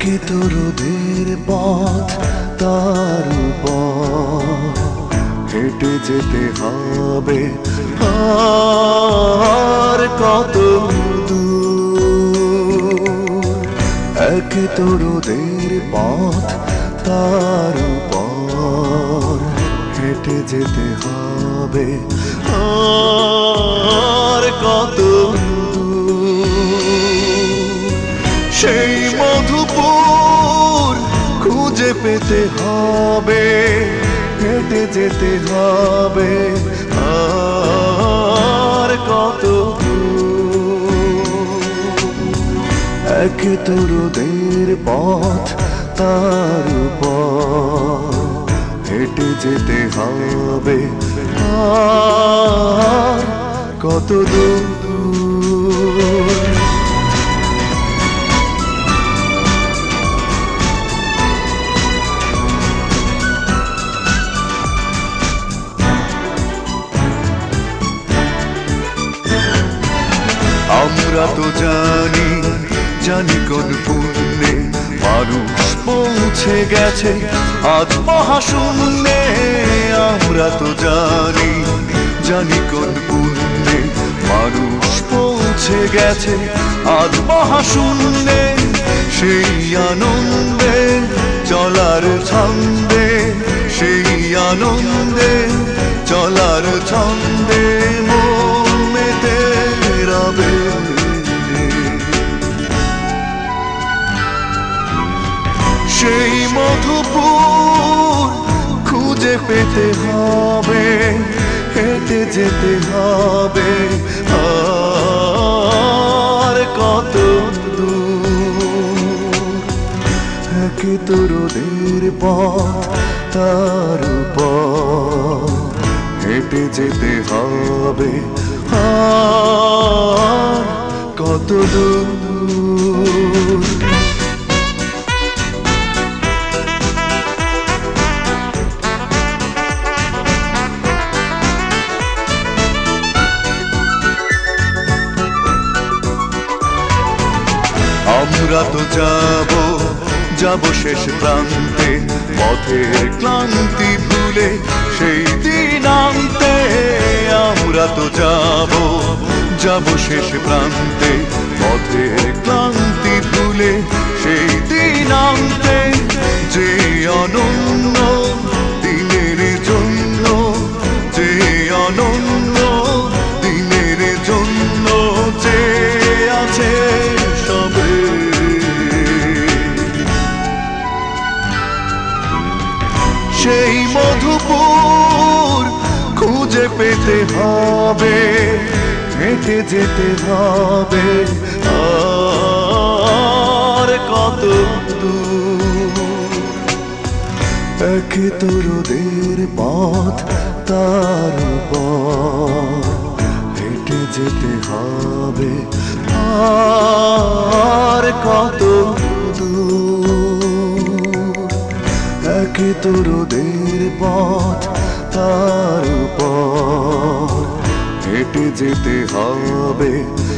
একে তো রোদের পথ, তার উপর হেঁটে যেতে হবে আর কত দূর। একে তো রোদের পথ, তার উপর হেঁটে যেতে হবে আর কত সেই মধুপুর খুঁজে পেতে হবে, হেঁটে যেতে হবে আর কত। একে তো রোদের পথ, তার উপর হেঁটে যেতে হবে আর কত দূর। আমরা তো জানি জানি কোন পুণ্যে মানুষ পৌঁছে গেছে আজ মহাশূন্যে। আমরা তো জানি জানি কোন পুণ্যে মানুষ পৌঁছে গেছে আজ মহাশূন্যে। সেই আনন্দে চলার ছন্দে, সেই আনন্দে চলার ছন্দে মন মেতে রবে। সেই মধুপুর খুঁজে পেতে হবে, হেঁটে যেতে হবে আর কত দূর। একে তো রোদের পথ, তার উপর হেঁটে যেতে হবে আর কত দূর। আমরা তো যাব শেষ প্রান্তে, পথের ক্লান্তি ভুলে সেই দিন আনতে। আমরা তো যাব শেষ প্রান্তে, পথের ক্লান্তি ভুলে সেই দিন আনতে। যে অনন্য দিনের জন্য, যে অনন্য দিনের জন্য যে আছে সবে। সেই মধুপুর খুঁজে পেতে হবে, হেঁটে যেতে হবে আর কত দূর। একে তো রোদের পথ, তার উপর হেঁটে যেতে হবে আর কত দূর। একে তো রোদের পথ, তার উপর হেঁটে যেতে হবে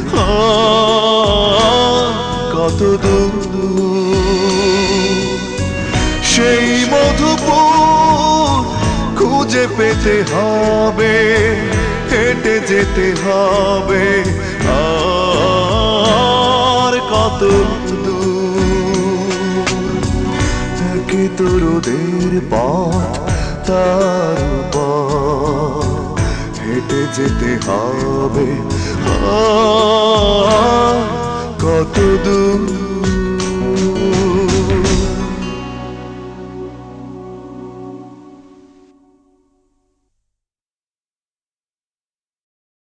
আর কত দূর। সেই মধুপুর খুঁজে পেতে হবে, হেঁটে যেতে হবে আর কত দূর। একে তো রোদের পথ, তার উপর হেঁটে যেতে হবে আর কত দূর।